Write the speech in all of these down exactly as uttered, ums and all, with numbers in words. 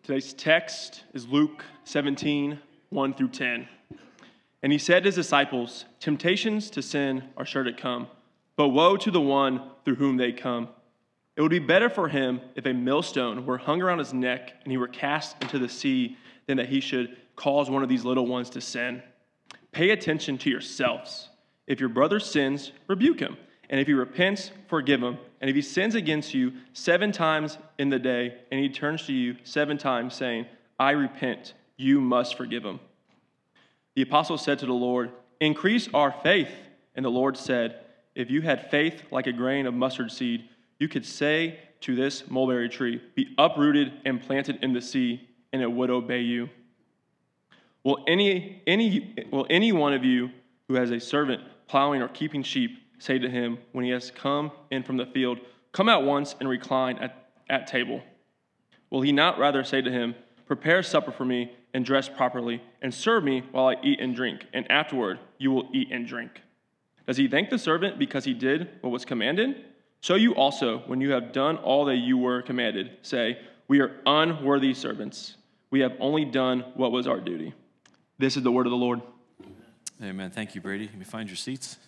Today's text is Luke seventeen, one through ten. And he said to his disciples, "Temptations to sin are sure to come, but woe to the one through whom they come. It would be better for him if a millstone were hung around his neck and he were cast into the sea than that he should cause one of these little ones to sin. Pay attention to yourselves. If your brother sins, rebuke him. And if he repents, forgive him. And if he sins against you seven times in the day, and he turns to you seven times, saying, 'I repent,' you must forgive him." The apostle said to the Lord, "Increase our faith." And the Lord said, "If you had faith like a grain of mustard seed, you could say to this mulberry tree, 'Be uprooted and planted in the sea,' and it would obey you. Will any, any, will any one of you who has a servant plowing or keeping sheep say to him when he has come in from the field, 'Come at once and recline at, at table'? Will he not rather say to him, 'Prepare supper for me and dress properly, and serve me while I eat and drink, and afterward you will eat and drink'? Does he thank the servant because he did what was commanded? So you also, when you have done all that you were commanded, say, 'We are unworthy servants. We have only done what was our duty.'" This is the word of the Lord. Amen. Thank you, Brady. You may find your seats.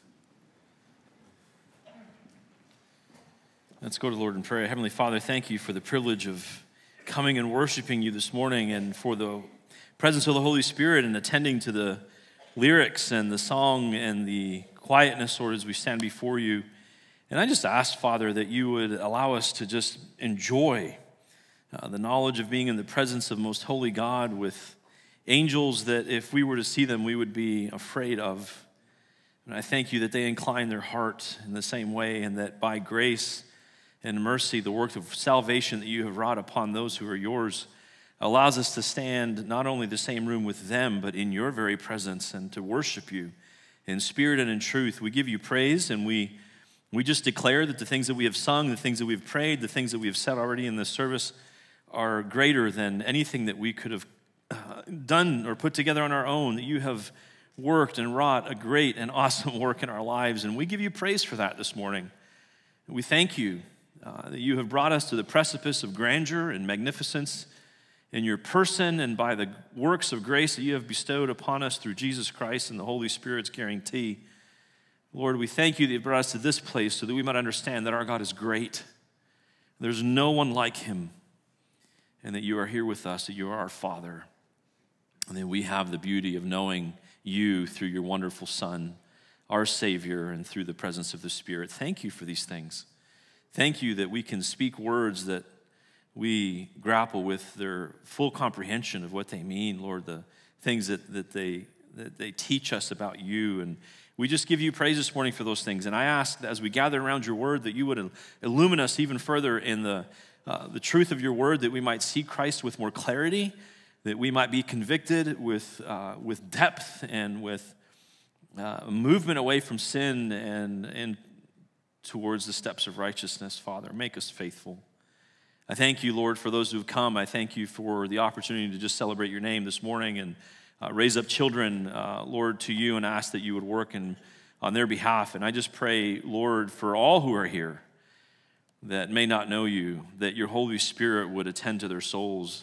Let's go to the Lord in prayer. Heavenly Father, thank you for the privilege of coming and worshiping you this morning, and for the presence of the Holy Spirit and attending to the lyrics and the song and the quietness, Lord, as we stand before you. And I just ask, Father, that you would allow us to just enjoy uh, the knowledge of being in the presence of most holy God with angels that if we were to see them, we would be afraid of. And I thank you that they incline their heart in the same way, and that by grace and mercy, the work of salvation that you have wrought upon those who are yours allows us to stand not only the same room with them, but in your very presence, and to worship you in spirit and in truth. We give you praise, and we we just declare that the things that we have sung, the things that we've prayed, the things that we have said already in this service are greater than anything that we could have uh, done or put together on our own, that you have worked and wrought a great and awesome work in our lives, and we give you praise for that this morning. We thank you Uh, that you have brought us to the precipice of grandeur and magnificence in your person, and by the works of grace that you have bestowed upon us through Jesus Christ and the Holy Spirit's guarantee. Lord, we thank you that you brought us to this place so that we might understand that our God is great. There's no one like him, and that you are here with us, that you are our Father, and that we have the beauty of knowing you through your wonderful Son, our Savior, and through the presence of the Spirit. Thank you for these things. Thank you that we can speak words that we grapple with their full comprehension of what they mean, Lord, the things that, that, they, that they teach us about you. And we just give you praise this morning for those things. And I ask that as we gather around your word, that you would illumine us even further in the, uh, the truth of your word, that we might see Christ with more clarity, that we might be convicted with, uh, with depth and with uh, movement away from sin and, and towards the steps of righteousness. Father, make us faithful. I thank you, Lord, for those who have come. I thank you for the opportunity to just celebrate your name this morning and uh, raise up children, uh, Lord, to you, and ask that you would work in, on their behalf. And I just pray, Lord, for all who are here that may not know you, that your Holy Spirit would attend to their souls.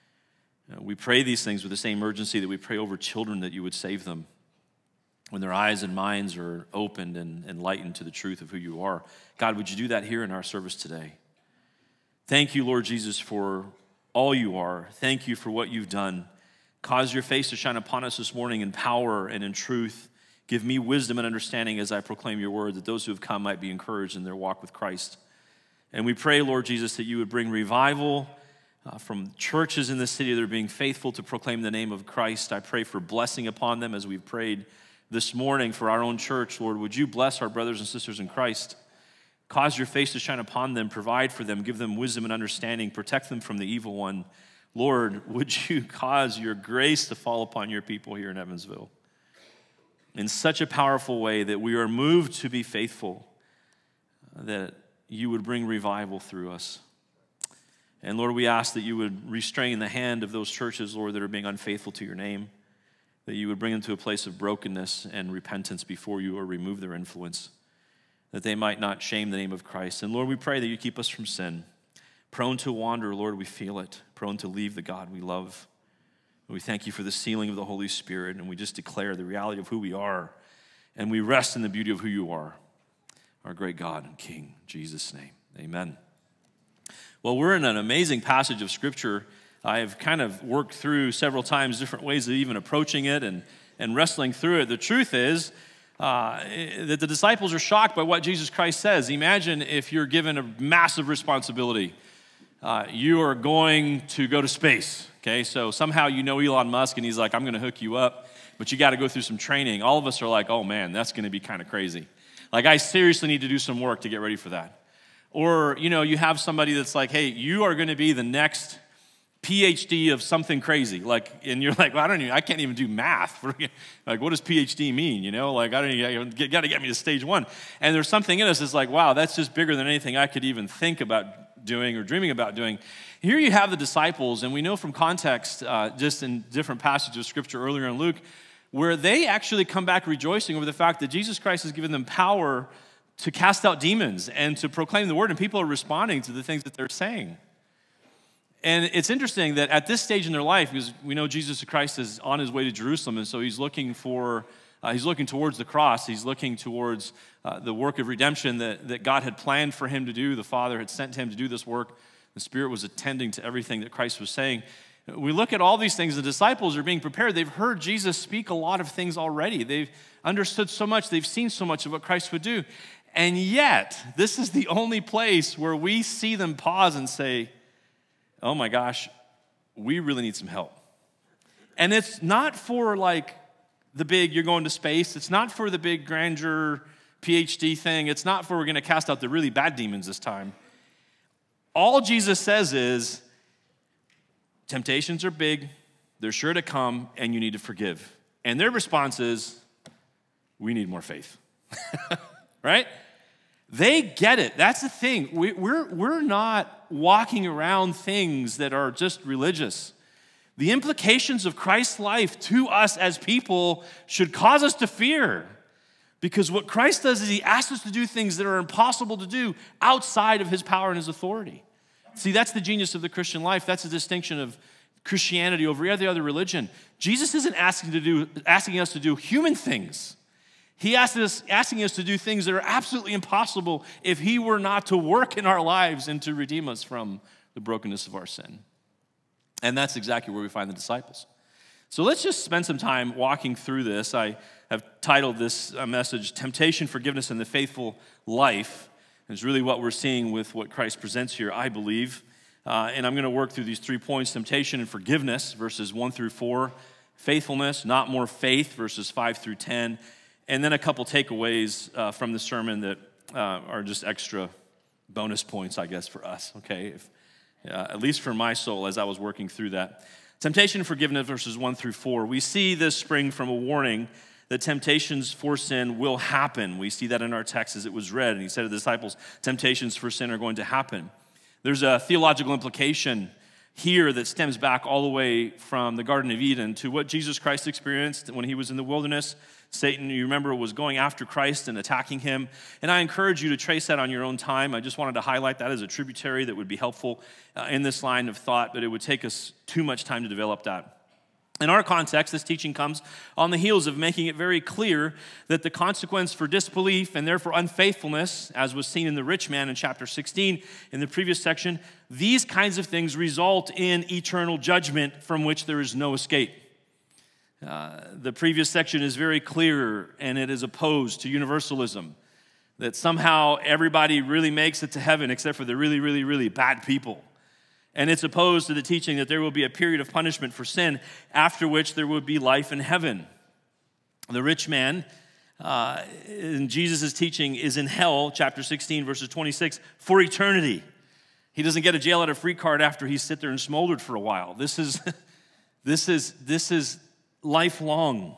Uh, we pray these things with the same urgency that we pray over children, that you would save them when their eyes and minds are opened and enlightened to the truth of who you are. God, would you do that here in our service today? Thank you, Lord Jesus, for all you are. Thank you for what you've done. Cause your face to shine upon us this morning in power and in truth. Give me wisdom and understanding as I proclaim your word, that those who have come might be encouraged in their walk with Christ. And we pray, Lord Jesus, that you would bring revival uh, from churches in this city that are being faithful to proclaim the name of Christ. I pray for blessing upon them as we've prayed this morning for our own church. Lord, would you bless our brothers and sisters in Christ? Cause your face to shine upon them, provide for them, give them wisdom and understanding, protect them from the evil one. Lord, would you cause your grace to fall upon your people here in Evansville in such a powerful way that we are moved to be faithful, that you would bring revival through us. And Lord, we ask that you would restrain the hand of those churches, Lord, that are being unfaithful to your name, that you would bring them to a place of brokenness and repentance before you, or remove their influence, that they might not shame the name of Christ. And Lord, we pray that you keep us from sin. Prone to wander, Lord, we feel it. Prone to leave the God we love. We thank you for the sealing of the Holy Spirit, and we just declare the reality of who we are, and we rest in the beauty of who you are, our great God and King. In Jesus' name, amen. Well, we're in an amazing passage of Scripture. I have kind of worked through several times different ways of even approaching it and, and wrestling through it. The truth is uh, that the disciples are shocked by what Jesus Christ says. Imagine if you're given a massive responsibility. Uh, you are going to go to space, okay? So somehow you know Elon Musk, and he's like, I'm going to hook you up, but you got to go through some training. All of us are like, oh, man, that's going to be kind of crazy. Like, I seriously need to do some work to get ready for that. Or, you know, you have somebody that's like, hey, you are going to be the next P H D of something crazy. Like, and you're like, well, I don't even, I can't even do math. Like, what does P H D mean? You know, like, I don't even, you got to get me to stage one. And there's something in us that's like, wow, that's just bigger than anything I could even think about doing or dreaming about doing. Here you have the disciples, and we know from context, uh, just in different passages of Scripture earlier in Luke, where they actually come back rejoicing over the fact that Jesus Christ has given them power to cast out demons and to proclaim the word, and people are responding to the things that they're saying. And it's interesting that at this stage in their life, because we know Jesus Christ is on his way to Jerusalem, and so he's looking for, uh, he's looking towards the cross. He's looking towards uh, the work of redemption that, that God had planned for him to do. The Father had sent him to do this work. The Spirit was attending to everything that Christ was saying. We look at all these things. The disciples are being prepared. They've heard Jesus speak a lot of things already. They've understood so much. They've seen so much of what Christ would do. And yet, this is the only place where we see them pause and say, oh my gosh, we really need some help. And it's not for like the big, you're going to space. It's not for the big grandeur P H D thing. It's not for we're going to cast out the really bad demons this time. All Jesus says is, temptations are big, they're sure to come, and you need to forgive. And their response is, we need more faith. Right? They get it. That's the thing. We, we're, we're not walking around things that are just religious. The implications of Christ's life to us as people should cause us to fear. Because what Christ does is he asks us to do things that are impossible to do outside of his power and his authority. See, that's the genius of the Christian life. That's the distinction of Christianity over every other religion. Jesus isn't asking, to do, asking us to do human things. He asked us, asking us to do things that are absolutely impossible if he were not to work in our lives and to redeem us from the brokenness of our sin. And that's exactly where we find the disciples. So let's just spend some time walking through this. I have titled this message, Temptation, Forgiveness, and the Faithful Life. It's really what we're seeing with what Christ presents here, I believe. Uh, and I'm going to work through these three points, temptation and forgiveness, verses one through four, faithfulness, not more faith, verses five through ten, and then a couple takeaways uh, from the sermon that uh, are just extra bonus points, I guess, for us, okay? If, uh, at least for my soul as I was working through that. Temptation and forgiveness, verses one through four. We see this spring from a warning that temptations for sin will happen. We see that in our text as it was read, and he said to the disciples, temptations for sin are going to happen. There's a theological implication here that stems back all the way from the Garden of Eden to what Jesus Christ experienced when he was in the wilderness. Satan, you remember, was going after Christ and attacking him. And I encourage you to trace that on your own time. I just wanted to highlight that as a tributary that would be helpful uh, in this line of thought, but it would take us too much time to develop that. In our context, this teaching comes on the heels of making it very clear that the consequence for disbelief and therefore unfaithfulness, as was seen in the rich man in chapter sixteen in the previous section, these kinds of things result in eternal judgment from which there is no escape. Uh, the previous section is very clear, and it is opposed to universalism, that somehow everybody really makes it to heaven except for the really, really, really bad people. And it's opposed to the teaching that there will be a period of punishment for sin, after which there will be life in heaven. The rich man, uh, in Jesus' teaching, is in hell, chapter sixteen, verses twenty-six, for eternity. He doesn't get a jail out of free card after he's sit there and smoldered for a while. This is, this is, this is lifelong,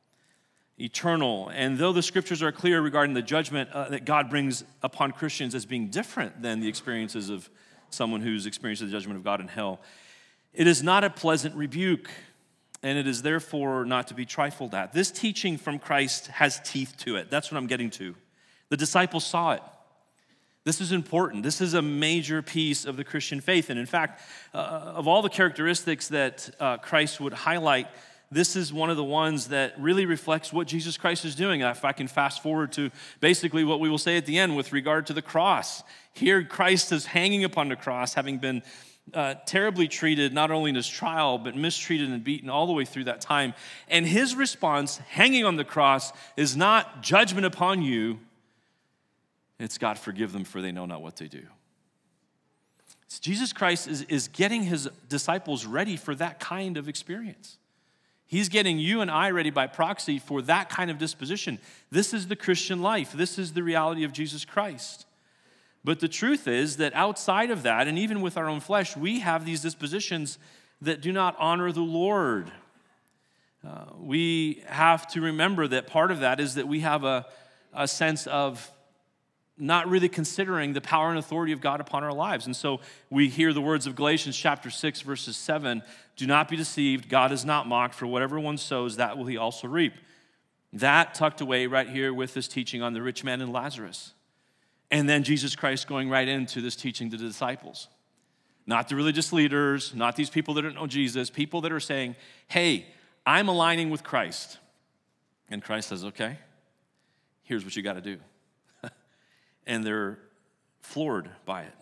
eternal. And though the scriptures are clear regarding the judgment uh, that God brings upon Christians as being different than the experiences of someone who's experienced the judgment of God in hell, it is not a pleasant rebuke, and it is therefore not to be trifled at. This teaching from Christ has teeth to it. That's what I'm getting to. The disciples saw it. This is important. This is a major piece of the Christian faith. And in fact, uh, of all the characteristics that uh, Christ would highlight, this is one of the ones that really reflects what Jesus Christ is doing. If I can fast forward to basically what we will say at the end with regard to the cross. Here, Christ is hanging upon the cross, having been uh, terribly treated, not only in his trial, but mistreated and beaten all the way through that time. And his response, hanging on the cross, is not judgment upon you. It's God, forgive them, for they know not what they do. So Jesus Christ is, is getting his disciples ready for that kind of experience. He's getting you and I ready by proxy for that kind of disposition. This is the Christian life. This is the reality of Jesus Christ. But the truth is that outside of that, and even with our own flesh, we have these dispositions that do not honor the Lord. Uh, we have to remember that part of that is that we have a, a sense of not really considering the power and authority of God upon our lives. And so we hear the words of Galatians chapter six, verses seven, do not be deceived, God is not mocked, for whatever one sows, that will he also reap. That tucked away right here with this teaching on the rich man and Lazarus. And then Jesus Christ going right into this teaching to the disciples. Not the religious leaders, not these people that don't know Jesus, people that are saying, hey, I'm aligning with Christ. And Christ says, okay, here's what you got to do. And they're floored by it.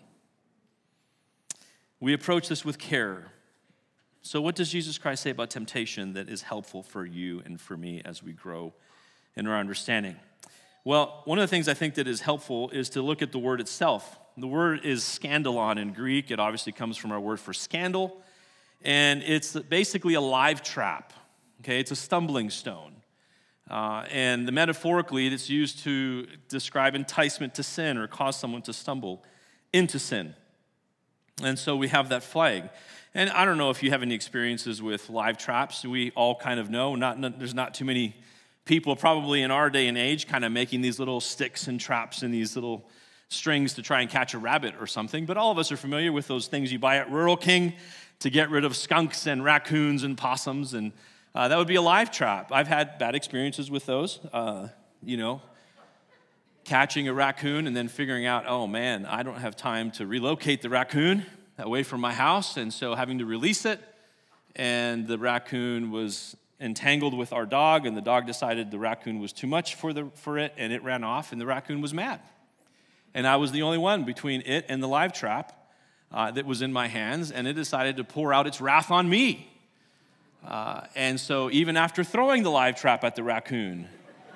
We approach this with care. So what does Jesus Christ say about temptation that is helpful for you and for me as we grow in our understanding? Well, one of the things I think that is helpful is to look at the word itself. The word is scandalon in Greek. It obviously comes from our word for scandal. And it's basically a live trap. Okay, it's a stumbling stone. Uh, and the metaphorically, it's used to describe enticement to sin or cause someone to stumble into sin. And so we have that flag. And I don't know if you have any experiences with live traps. We all kind of know. Not, not there's not too many people probably in our day and age kind of making these little sticks and traps and these little strings to try and catch a rabbit or something. But all of us are familiar with those things you buy at Rural King to get rid of skunks and raccoons and possums, and Uh, that would be a live trap. I've had bad experiences with those, uh, you know, catching a raccoon and then figuring out, oh man, I don't have time to relocate the raccoon away from my house, and so having to release it, and the raccoon was entangled with our dog, and the dog decided the raccoon was too much for, the, for it, and it ran off, and the raccoon was mad. And I was the only one between it and the live trap uh, that was in my hands, and it decided to pour out its wrath on me. Uh, and so even after throwing the live trap at the raccoon,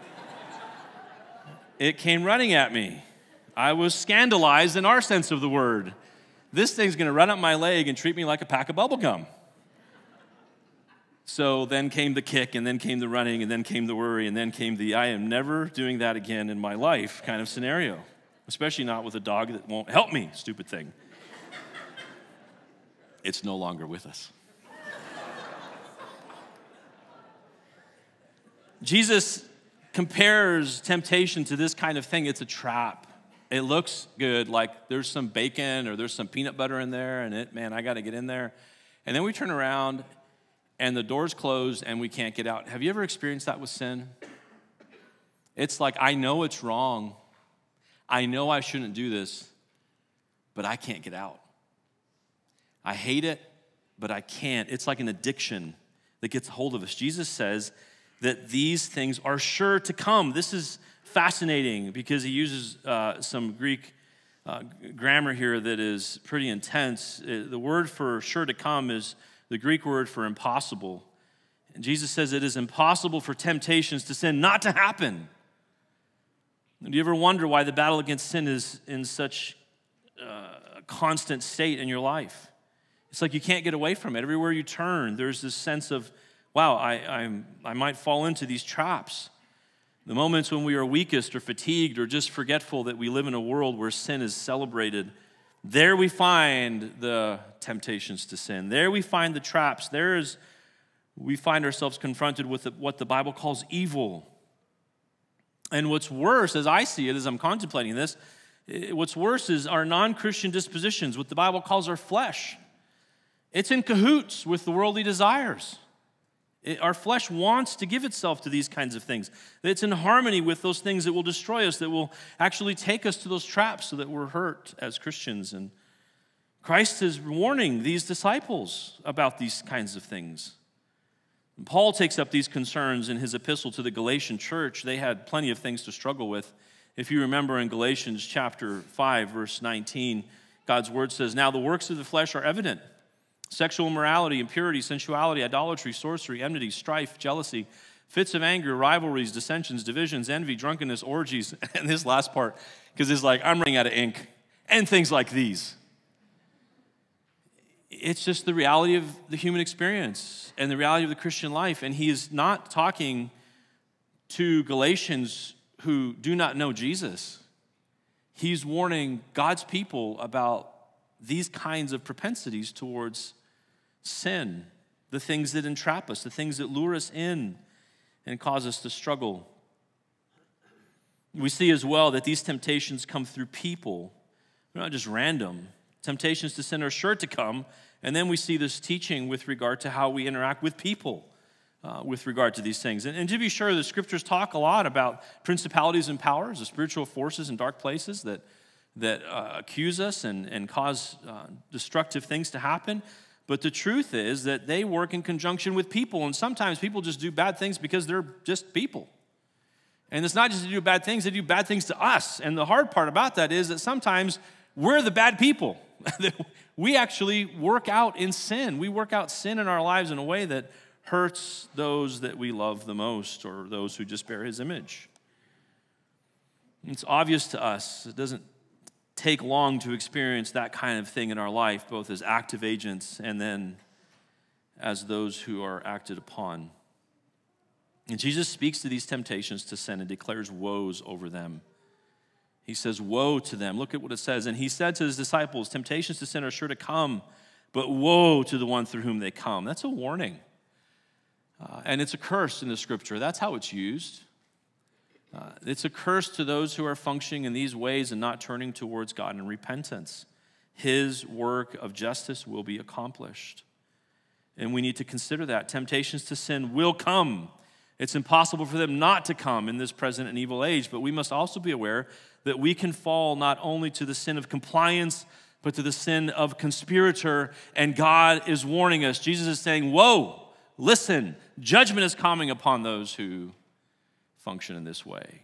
it came running at me. I was scandalized in our sense of the word. This thing's going to run up my leg and treat me like a pack of bubble gum. So then came the kick, and then came the running, and then came the worry, and then came the I am never doing that again in my life kind of scenario, especially not with a dog that won't help me, stupid thing. It's no longer with us. Jesus compares temptation to this kind of thing. It's a trap. It looks good, like there's some bacon or there's some peanut butter in there, and it, man, I got to get in there. And then we turn around, and the door's closed, and we can't get out. Have you ever experienced that with sin? It's like, I know it's wrong. I know I shouldn't do this, but I can't get out. I hate it, but I can't. It's like an addiction that gets a hold of us. Jesus says that these things are sure to come. This is fascinating because he uses uh, some Greek uh, grammar here that is pretty intense. The word for sure to come is the Greek word for impossible. And Jesus says it is impossible for temptations to sin not to happen. Do you ever wonder why the battle against sin is in such uh, a constant state in your life? It's like you can't get away from it. Everywhere you turn, there's this sense of, wow, I, I'm, I might fall into these traps. The moments when we are weakest or fatigued or just forgetful that we live in a world where sin is celebrated, there we find the temptations to sin. There we find the traps. There is, we find ourselves confronted with what the Bible calls evil. And what's worse, as I see it, as I'm contemplating this, what's worse is our non-Christian dispositions, what the Bible calls our flesh. It's in cahoots with the worldly desires. It, our flesh wants to give itself to these kinds of things. It's in harmony with those things that will destroy us, that will actually take us to those traps so that we're hurt as Christians. And Christ is warning these disciples about these kinds of things. And Paul takes up these concerns in his epistle to the Galatian church. They had plenty of things to struggle with. If you remember in Galatians chapter five, verse nineteen, God's word says, "Now the works of the flesh are evident: sexual immorality, impurity, sensuality, idolatry, sorcery, enmity, strife, jealousy, fits of anger, rivalries, dissensions, divisions, envy, drunkenness, orgies," and this last part, because it's like, I'm running out of ink, "and things like these." It's just the reality of the human experience and the reality of the Christian life. And he is not talking to Galatians who do not know Jesus. He's warning God's people about these kinds of propensities towards sin, the things that entrap us, the things that lure us in and cause us to struggle. We see as well that these temptations come through people. They're not just random. Temptations to sin are sure to come, and then we see this teaching with regard to how we interact with people uh, with regard to these things. And, and to be sure, the scriptures talk a lot about principalities and powers, the spiritual forces in dark places that that uh, accuse us and, and cause uh, destructive things to happen. But the truth is that they work in conjunction with people, and sometimes people just do bad things because they're just people. And it's not just to do bad things, they do bad things to us. And the hard part about that is that sometimes we're the bad people. We actually work out in sin. We work out sin in our lives in a way that hurts those that we love the most or those who just bear his image. It's obvious to us. It doesn't take long to experience that kind of thing in our life, both as active agents and then as those who are acted upon. And Jesus speaks to these temptations to sin and declares woes over them. He says, "Woe to them." Look at what it says. "And he said to his disciples, temptations to sin are sure to come, but woe to the one through whom they come." That's a warning. Uh, and it's a curse in the scripture. That's how it's used. Uh, it's a curse to those who are functioning in these ways and not turning towards God in repentance. His work of justice will be accomplished. And we need to consider that. Temptations to sin will come. It's impossible for them not to come in this present and evil age, but we must also be aware that we can fall not only to the sin of compliance, but to the sin of conspirator, and God is warning us. Jesus is saying, "Whoa, listen, judgment is coming upon those who function in this way."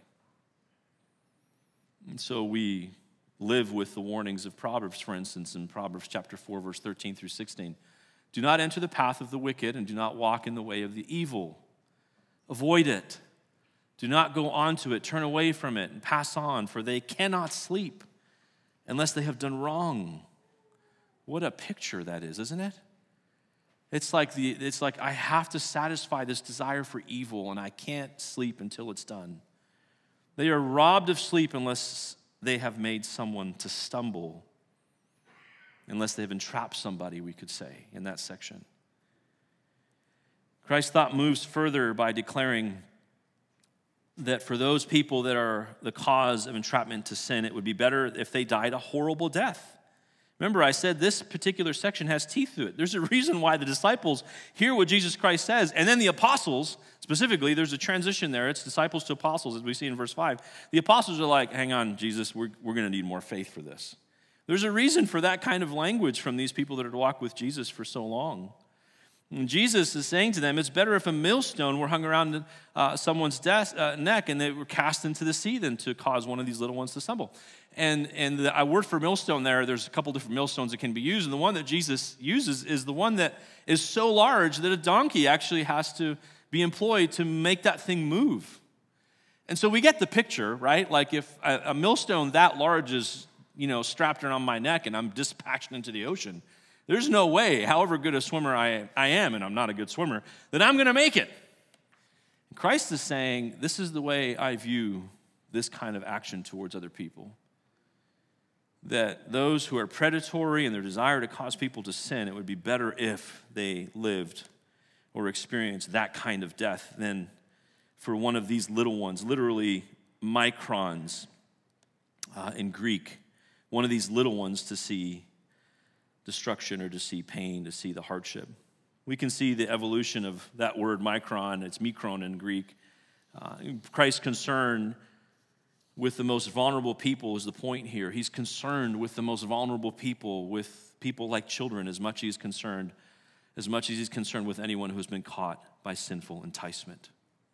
And so we live with the warnings of Proverbs, for instance, in Proverbs chapter four, verse thirteen through sixteen. "Do not enter the path of the wicked, and do not walk in the way of the evil. Avoid it. Do not go on to it. Turn away from it and pass on, for they cannot sleep unless they have done wrong." What a picture that is, isn't it? It's like the it's like I have to satisfy this desire for evil, and I can't sleep until it's done. They are robbed of sleep unless they have made someone to stumble, unless they have entrapped somebody, we could say, in that section. Christ's thought moves further by declaring that for those people that are the cause of entrapment to sin, it would be better if they died a horrible death. Remember, I said this particular section has teeth to it. There's a reason why the disciples hear what Jesus Christ says, and then the apostles, specifically, there's a transition there. It's disciples to apostles, as we see in verse five. The apostles are like, "Hang on, Jesus, we're, we're going to need more faith for this." There's a reason for that kind of language from these people that had walked with Jesus for so long. And Jesus is saying to them, it's better if a millstone were hung around uh, someone's desk, uh, neck and they were cast into the sea than to cause one of these little ones to stumble. And, and the uh, word for millstone there, there's a couple different millstones that can be used. And the one that Jesus uses is the one that is so large that a donkey actually has to be employed to make that thing move. And so we get the picture, right? Like if a, a millstone that large is, you know, strapped around my neck and I'm dispatched into the ocean, there's no way, however good a swimmer I, I am, and I'm not a good swimmer, that I'm going to make it. Christ is saying, this is the way I view this kind of action towards other people. That those who are predatory in their desire to cause people to sin, it would be better if they lived or experienced that kind of death than for one of these little ones, literally microns uh, in Greek, one of these little ones to see destruction or to see pain, to see the hardship. We can see the evolution of that word micron. It's mikron in Greek. Uh, Christ's concern with the most vulnerable people is the point here. He's concerned with the most vulnerable people, with people like children, as much as he's concerned, as much as he's concerned with anyone who's been caught by sinful enticement.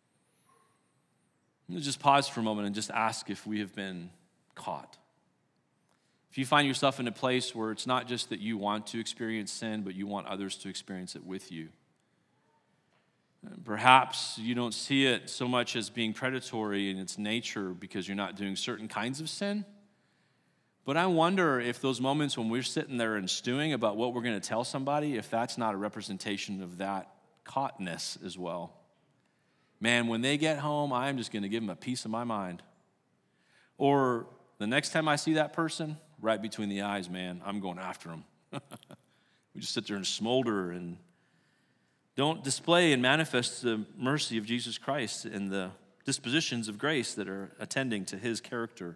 Let's just pause for a moment and just ask if we have been caught. If you find yourself in a place where it's not just that you want to experience sin, but you want others to experience it with you. Perhaps you don't see it so much as being predatory in its nature because you're not doing certain kinds of sin. But I wonder if those moments when we're sitting there and stewing about what we're going to tell somebody, if that's not a representation of that caughtness as well. Man, when they get home, I'm just going to give them a piece of my mind. Or the next time I see that person, right between the eyes, man, I'm going after them. We just sit there and smolder and don't display and manifest the mercy of Jesus Christ and the dispositions of grace that are attending to his character.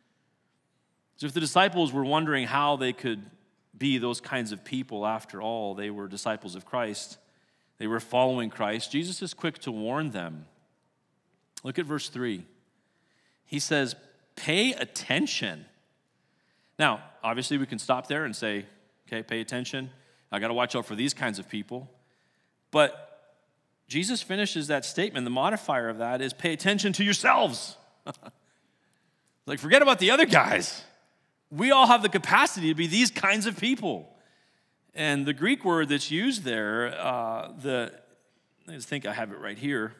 So if the disciples were wondering how they could be those kinds of people, after all, they were disciples of Christ. They were following Christ. Jesus is quick to warn them. Look at verse three. He says, pay attention. Now, obviously we can stop there and say, okay, pay attention. I got to watch out for these kinds of people. But Jesus finishes that statement. The modifier of that is pay attention to yourselves. Like, forget about the other guys. We all have the capacity to be these kinds of people. And the Greek word that's used there, uh, the I just think I have it right here,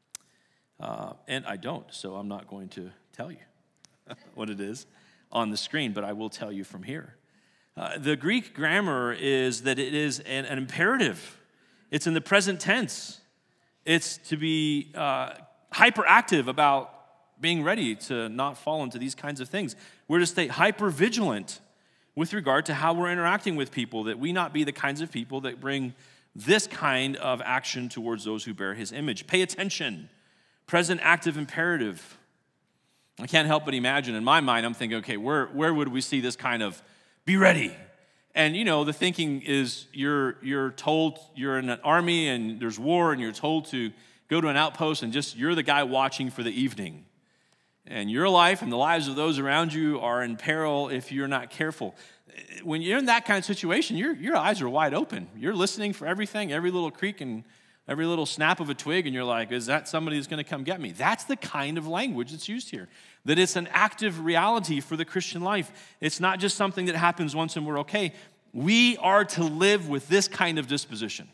uh, and I don't, so I'm not going to tell you what it is on the screen, but I will tell you from here. Uh, the Greek grammar is that it is an, an imperative. It's in the present tense. It's to be uh, hyperactive about being ready to not fall into these kinds of things. We're to stay hyper vigilant with regard to how we're interacting with people, that we not be the kinds of people that bring this kind of action towards those who bear his image. Pay attention. Present active imperative. I can't help but imagine, in my mind, I'm thinking, okay, where, where would we see this kind of be ready? And, you know, the thinking is you're, you're told you're in an army and there's war and you're told to go to an outpost and just you're the guy watching for the evening. And your life and the lives of those around you are in peril if you're not careful. When you're in that kind of situation, your, your eyes are wide open. You're listening for everything, every little creak and every little snap of a twig, and you're like, is that somebody that's going to come get me? That's the kind of language that's used here. That it's an active reality for the Christian life. It's not just something that happens once and we're okay. We are to live with this kind of disposition.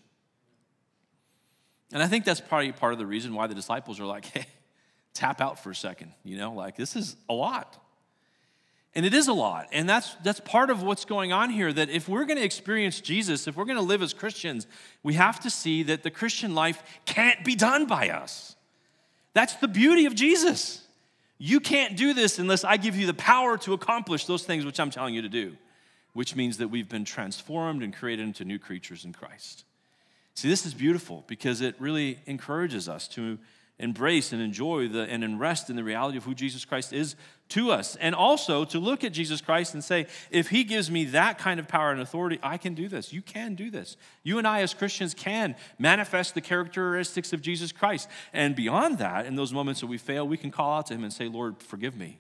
And I think that's probably part of the reason why the disciples are like, hey, tap out for a second, you know, like this is a lot. And it is a lot. And that's that's part of what's going on here, that if we're going to experience Jesus, if we're going to live as Christians, we have to see that the Christian life can't be done by us. That's the beauty of Jesus. You can't do this unless I give you the power to accomplish those things which I'm telling you to do, which means that we've been transformed and created into new creatures in Christ. See, this is beautiful because it really encourages us to embrace and enjoy the and rest in the reality of who Jesus Christ is to us. And also to look at Jesus Christ and say, if he gives me that kind of power and authority, I can do this. You can do this. You and I as Christians can manifest the characteristics of Jesus Christ. And beyond that, in those moments that we fail, we can call out to him and say, Lord, forgive me.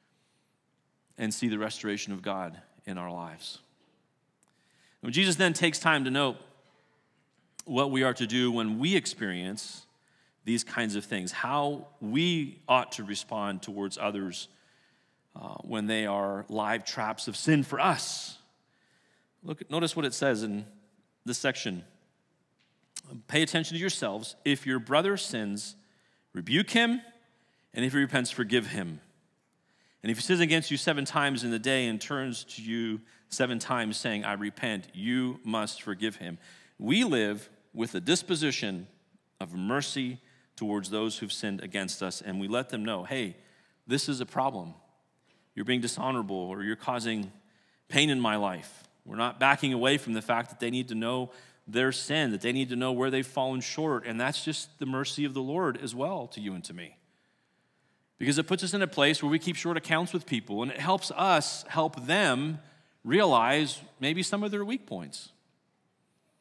And see the restoration of God in our lives. When Jesus then takes time to note what we are to do when we experience these kinds of things, how we ought to respond towards others uh, when they are live traps of sin for us. Look, notice what it says in this section. Pay attention to yourselves. If your brother sins, rebuke him, and if he repents, forgive him. And if he sins against you seven times in the day and turns to you seven times saying, I repent, you must forgive him. We live with a disposition of mercy towards those who've sinned against us, and we let them know, hey, this is a problem. You're being dishonorable, or you're causing pain in my life. We're not backing away from the fact that they need to know their sin, that they need to know where they've fallen short, and that's just the mercy of the Lord as well to you and to me. Because it puts us in a place where we keep short accounts with people, and it helps us help them realize maybe some of their weak points.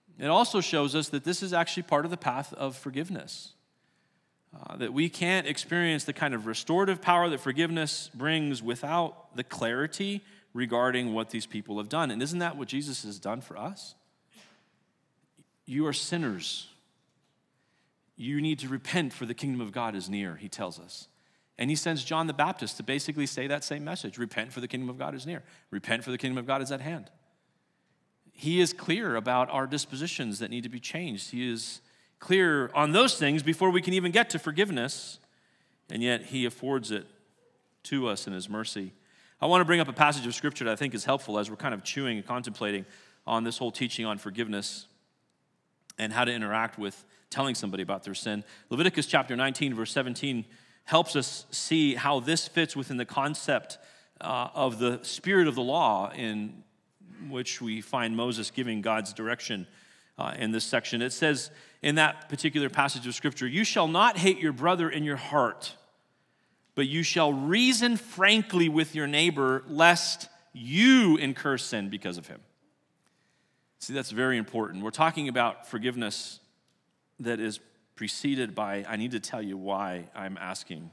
It also shows us that this is actually part of the path of forgiveness. Uh, that we can't experience the kind of restorative power that forgiveness brings without the clarity regarding what these people have done. And isn't that what Jesus has done for us? You are sinners. You need to repent, for the kingdom of God is near, he tells us. And he sends John the Baptist to basically say that same message. Repent, for the kingdom of God is near. Repent, for the kingdom of God is at hand. He is clear about our dispositions that need to be changed. He is clear on those things before we can even get to forgiveness, and yet he affords it to us in his mercy. I want to bring up a passage of Scripture that I think is helpful as we're kind of chewing and contemplating on this whole teaching on forgiveness and how to interact with telling somebody about their sin. Leviticus chapter nineteen, verse seventeen helps us see how this fits within the concept uh, of the spirit of the law in which we find Moses giving God's direction uh, in this section. It says in that particular passage of Scripture, "You shall not hate your brother in your heart, but you shall reason frankly with your neighbor, lest you incur sin because of him." See, that's very important. We're talking about forgiveness that is preceded by, I need to tell you why I'm asking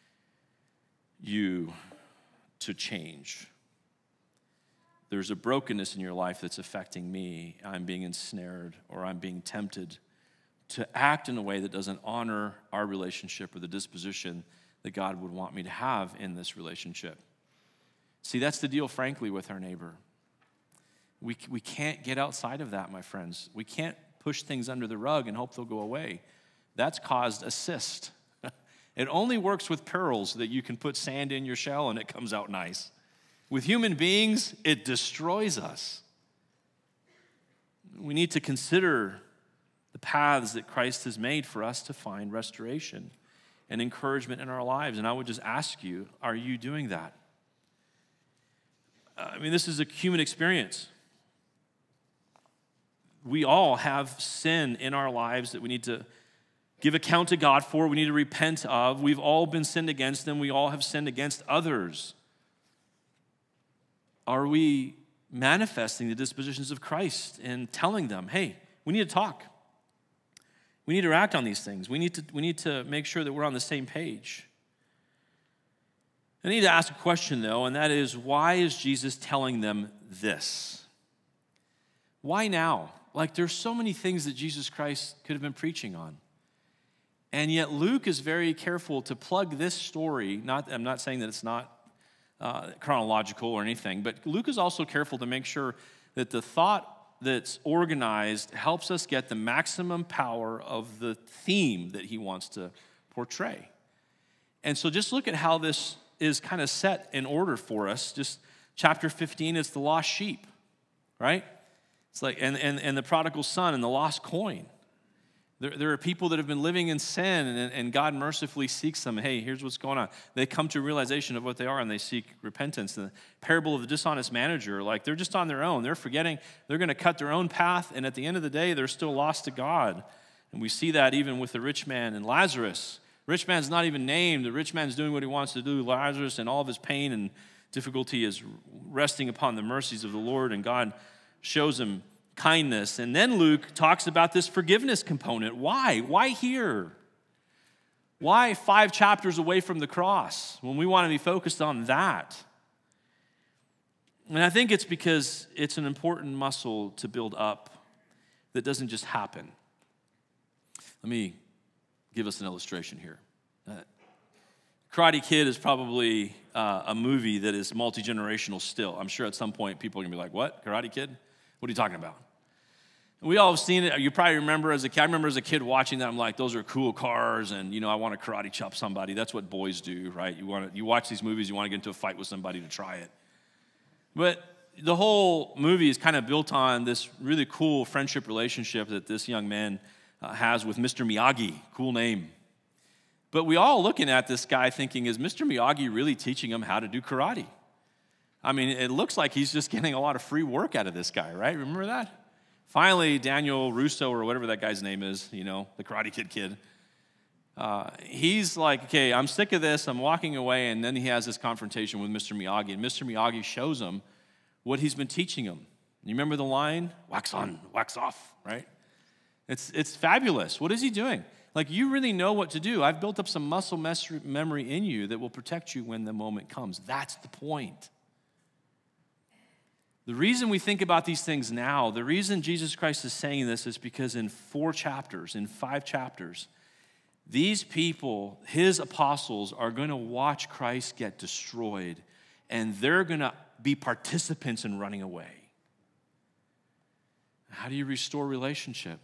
you to change. There's a brokenness in your life that's affecting me. I'm being ensnared, or I'm being tempted to act in a way that doesn't honor our relationship or the disposition that God would want me to have in this relationship. See, that's the deal, frankly, with our neighbor. We, we can't get outside of that, my friends. We can't push things under the rug and hope they'll go away. That's caused a cyst. It only works with pearls that you can put sand in your shell and it comes out nice. With human beings, it destroys us. We need to consider the paths that Christ has made for us to find restoration and encouragement in our lives. And I would just ask you, are you doing that? I mean, this is a human experience. We all have sin in our lives that we need to give account to God for, we need to repent of. We've all been sinned against, and we all have sinned against others. Are we manifesting the dispositions of Christ and telling them, hey, we need to talk. We need to act on these things. We need to, we need to make sure that we're on the same page. I need to ask a question, though, and that is, why is Jesus telling them this? Why now? Like, there's so many things that Jesus Christ could have been preaching on. And yet Luke is very careful to plug this story. Not, I'm not saying that it's not uh, chronological or anything, but Luke is also careful to make sure that the thought that's organized helps us get the maximum power of the theme that he wants to portray. And so just look at how this is kind of set in order for us. Just chapter fifteen, it's the lost sheep, right? It's like, and, and, and the prodigal son and the lost coin. There, there are people that have been living in sin, and, and God mercifully seeks them. Hey, here's what's going on. They come to a realization of what they are, and they seek repentance. The parable of the dishonest manager, like they're just on their own. They're forgetting, they're going to cut their own path, and at the end of the day, they're still lost to God. And we see that even with the rich man and Lazarus. Rich man's not even named. The rich man's doing what he wants to do. Lazarus, and all of his pain and difficulty is resting upon the mercies of the Lord, and God shows him kindness. And then Luke talks about this forgiveness component. Why? Why here? Why five chapters away from the cross when we want to be focused on that? And I think it's because it's an important muscle to build up that doesn't just happen. Let me give us an illustration here. Uh, Karate Kid is probably uh, a movie that is multi-generational still. I'm sure at some point people are going to be like, what? Karate Kid? What are you talking about? We all have seen it. You probably remember as a kid. I remember as a kid watching that. I'm like, those are cool cars, and you know, I want to karate chop somebody. That's what boys do, right? You want to, you watch these movies, you want to get into a fight with somebody to try it. But the whole movie is kind of built on this really cool friendship relationship that this young man uh, has with Mister Miyagi. Cool name. But we all looking at this guy thinking, is Mister Miyagi really teaching him how to do karate? I mean, it looks like he's just getting a lot of free work out of this guy, right? Remember that? Finally, Daniel Russo, or whatever that guy's name is, you know, the Karate Kid kid, uh, he's like, okay, I'm sick of this. I'm walking away. And then he has this confrontation with Mister Miyagi. And Mister Miyagi shows him what he's been teaching him. You remember the line? Wax on, wax off, right? It's, it's fabulous. What is he doing? Like, you really know what to do. I've built up some muscle memory in you that will protect you when the moment comes. That's the point. The reason we think about these things now, the reason Jesus Christ is saying this is because in four chapters, in five chapters, these people, his apostles, are going to watch Christ get destroyed, and they're going to be participants in running away. How do you restore relationship?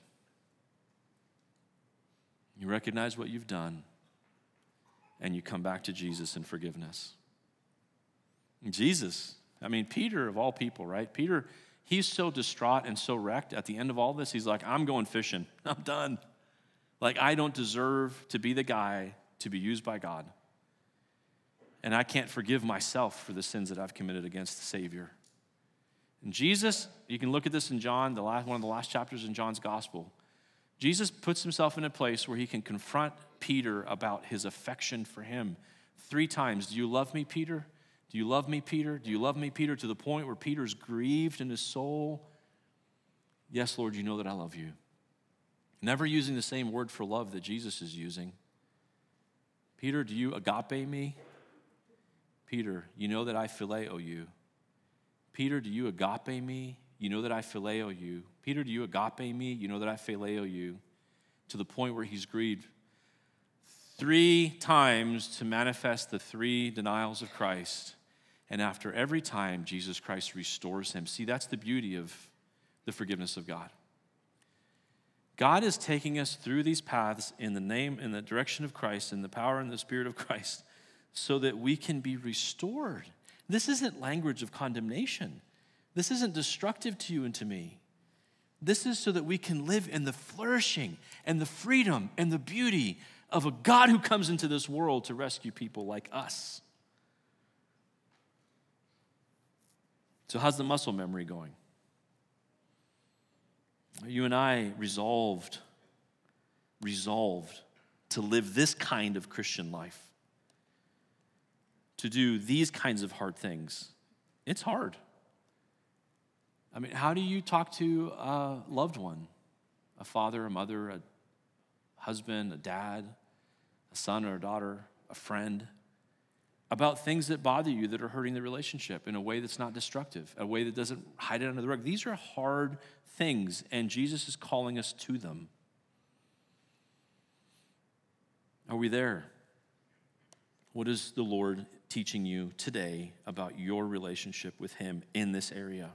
You recognize what you've done, and you come back to Jesus in forgiveness. And Jesus, I mean, Peter of all people, right? Peter, he's so distraught and so wrecked at the end of all this. He's like, I'm going fishing. I'm done. Like, I don't deserve to be the guy to be used by God. And I can't forgive myself for the sins that I've committed against the Savior. And Jesus, you can look at this in John, the last one of the last chapters in John's gospel. Jesus puts himself in a place where he can confront Peter about his affection for him. Three times, do you love me, Peter? Do you love me, Peter? Do you love me, Peter? To the point where Peter's grieved in his soul. Yes, Lord, you know that I love you. Never using the same word for love that Jesus is using. Peter, do you agape me? Peter, you know that I phileo you. Peter, do you agape me? You know that I phileo you. Peter, do you agape me? You know that I phileo you. To the point where he's grieved three times to manifest the three denials of Christ. And after every time, Jesus Christ restores him. See, that's the beauty of the forgiveness of God. God is taking us through these paths in the name, in the direction of Christ, in the power and the Spirit of Christ, so that we can be restored. This isn't language of condemnation. This isn't destructive to you and to me. This is so that we can live in the flourishing and the freedom and the beauty of a God who comes into this world to rescue people like us. So how's the muscle memory going? Are you and I resolved, resolved to live this kind of Christian life? To do these kinds of hard things? It's hard. I mean, how do you talk to a loved one? A father, a mother, a husband, a dad, a son or a daughter, a friend, about things that bother you that are hurting the relationship in a way that's not destructive, a way that doesn't hide it under the rug. These are hard things, and Jesus is calling us to them. Are we there? What is the Lord teaching you today about your relationship with him in this area?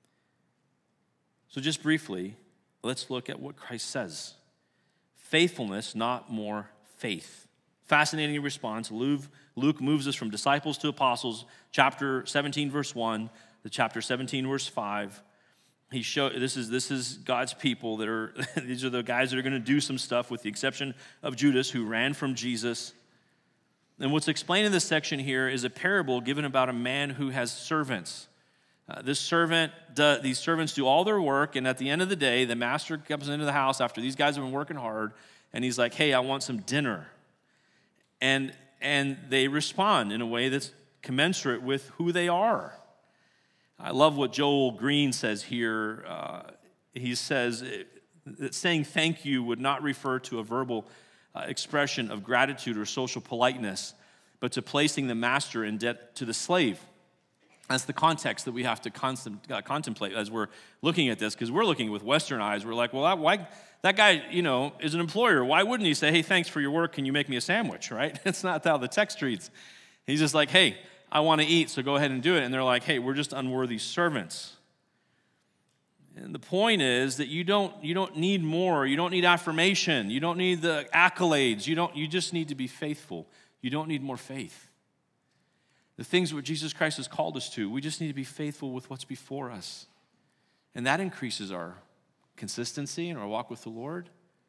So just briefly, let's look at what Christ says. Faithfulness, not more faith. Fascinating response. Luke moves us from disciples to apostles, chapter seventeen, verse one, to chapter seventeen, verse five. He show this is this is God's people that are these are the guys that are going to do some stuff, with the exception of Judas, who ran from Jesus. And what's explained in this section here is a parable given about a man who has servants. Uh, this servant, do, these servants do all their work, and at the end of the day, the master comes into the house after these guys have been working hard, and he's like, "Hey, I want some dinner." And and they respond in a way that's commensurate with who they are. I love what Joel Green says here. Uh, he says that saying thank you would not refer to a verbal uh, expression of gratitude or social politeness, but to placing the master in debt to the slave. That's the context that we have to constant, uh, contemplate as we're looking at this, because we're looking with Western eyes. We're like, well, that, why, that guy, you know, is an employer. Why wouldn't he say, "Hey, thanks for your work. Can you make me a sandwich?" Right? It's not how the text reads. He's just like, "Hey, I want to eat, so go ahead and do it." And they're like, "Hey, we're just unworthy servants." And the point is that you don't you don't need more. You don't need affirmation. You don't need the accolades. You don't. You just need to be faithful. You don't need more faith. The things what Jesus Christ has called us to, we just need to be faithful with what's before us. And that increases our consistency in our walk with the Lord.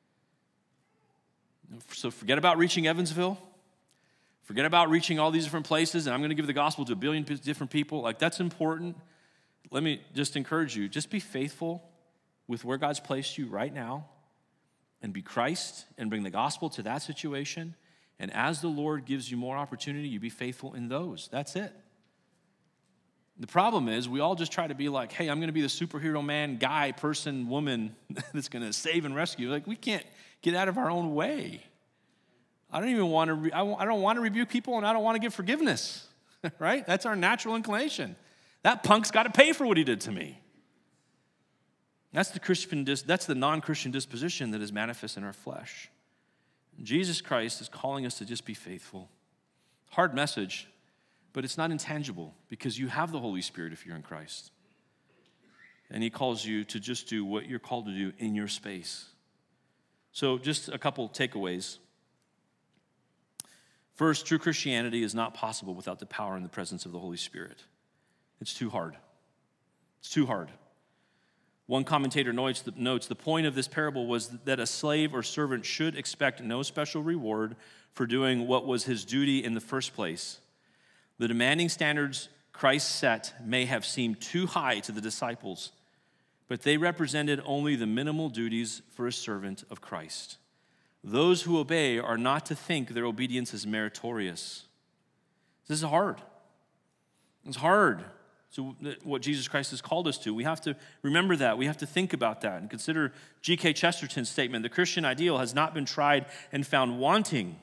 So forget about reaching Evansville. Forget about reaching all these different places, and I'm going to give the gospel to a billion different people. Like, that's important. Let me just encourage you. Just be faithful with where God's placed you right now, and be Christ, and bring the gospel to that situation. And as the Lord gives you more opportunity, you be faithful in those. That's it. The problem is we all just try to be like, hey, I'm going to be the superhero man, guy, person, woman that's going to save and rescue. Like, we can't get out of our own way. I don't even want to, re- I, I don't want to rebuke people, and I don't want to give forgiveness, right? That's our natural inclination. That punk's got to pay for what he did to me. That's the Christian, that's the non-Christian disposition that is manifest in our flesh. Jesus Christ is calling us to just be faithful. Hard message, but it's not intangible because you have the Holy Spirit if you're in Christ. And he calls you to just do what you're called to do in your space. So just a couple takeaways. First, true Christianity is not possible without the power and the presence of the Holy Spirit. It's too hard. It's too hard. One commentator notes the, notes the point of this parable was that a slave or servant should expect no special reward for doing what was his duty in the first place. The demanding standards Christ set may have seemed too high to the disciples, but they represented only the minimal duties for a servant of Christ. Those who obey are not to think their obedience is meritorious. This is hard. It's hard. So what Jesus Christ has called us to, we have to remember that. We have to think about that and consider G K Chesterton's statement, the Christian ideal has not been tried and found wanting.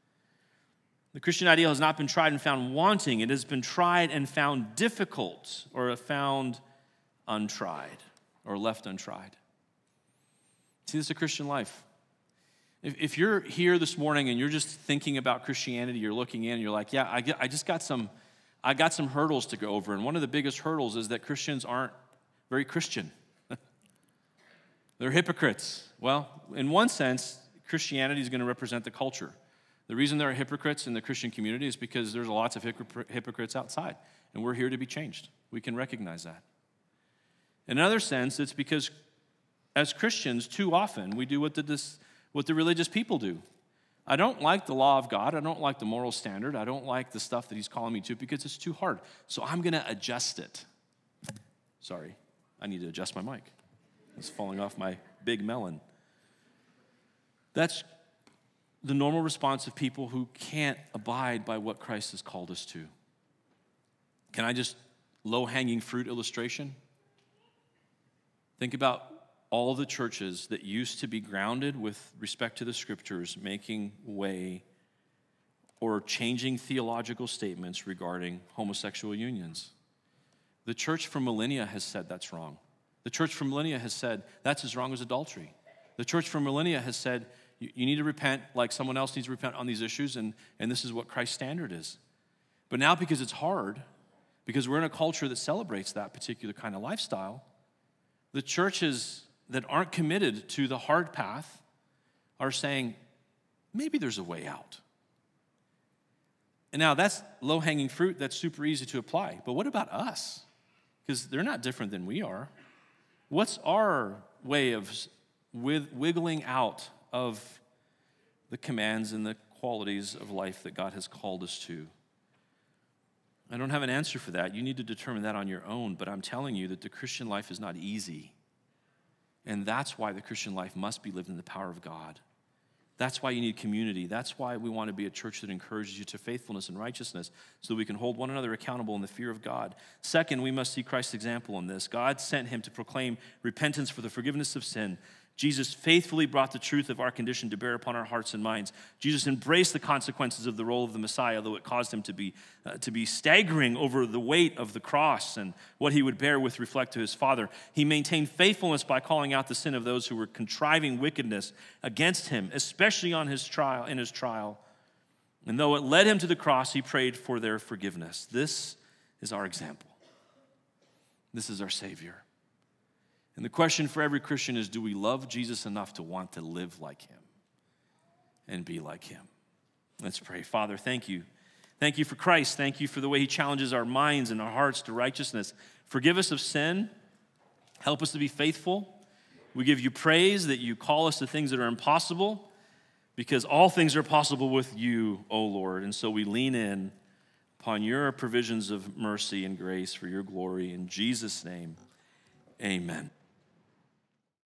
The Christian ideal has not been tried and found wanting. It has been tried and found difficult, or found untried, or left untried. See, this is a Christian life. If, if you're here this morning and you're just thinking about Christianity, you're looking in, you're like, yeah, I, get, I just got some... I got some hurdles to go over, and one of the biggest hurdles is that Christians aren't very Christian. They're hypocrites. Well, in one sense, Christianity is going to represent the culture. The reason there are hypocrites in the Christian community is because there's lots of hypocrites outside, and we're here to be changed. We can recognize that. In another sense, it's because as Christians, too often, we do what the, what the religious people do. I don't like the law of God. I don't like the moral standard. I don't like the stuff that he's calling me to because it's too hard. So I'm going to adjust it. Sorry, I need to adjust my mic. It's falling off my big melon. That's the normal response of people who can't abide by what Christ has called us to. Can I just low-hanging fruit illustration? Think about all the churches that used to be grounded with respect to the scriptures, making way or changing theological statements regarding homosexual unions. The church for millennia has said that's wrong. The church for millennia has said that's as wrong as adultery. The church for millennia has said you, you need to repent like someone else needs to repent on these issues, and, and this is what Christ's standard is. But now because it's hard, because we're in a culture that celebrates that particular kind of lifestyle, the churches that aren't committed to the hard path are saying, maybe there's a way out. And now that's low-hanging fruit, that's super easy to apply. But what about us? Because they're not different than we are. What's our way of with wiggling out of the commands and the qualities of life that God has called us to? I don't have an answer for that. You need to determine that on your own. But I'm telling you that the Christian life is not easy. And that's why the Christian life must be lived in the power of God. That's why you need community. That's why we want to be a church that encourages you to faithfulness and righteousness so that we can hold one another accountable in the fear of God. Second, we must see Christ's example in this. God sent him to proclaim repentance for the forgiveness of sin. Jesus faithfully brought the truth of our condition to bear upon our hearts and minds. Jesus embraced the consequences of the role of the Messiah, though it caused him to be, uh, to be staggering over the weight of the cross and what he would bear with respect to his Father. He maintained faithfulness by calling out the sin of those who were contriving wickedness against him, especially on his trial, in his trial. And though it led him to the cross, he prayed for their forgiveness. This is our example. This is our Savior. And the question for every Christian is, do we love Jesus enough to want to live like him and be like him? Let's pray. Father, thank you. Thank you for Christ. Thank you for the way he challenges our minds and our hearts to righteousness. Forgive us of sin. Help us to be faithful. We give you praise that you call us to things that are impossible, because all things are possible with you, O Lord. And so we lean in upon your provisions of mercy and grace for your glory. In Jesus' name, amen.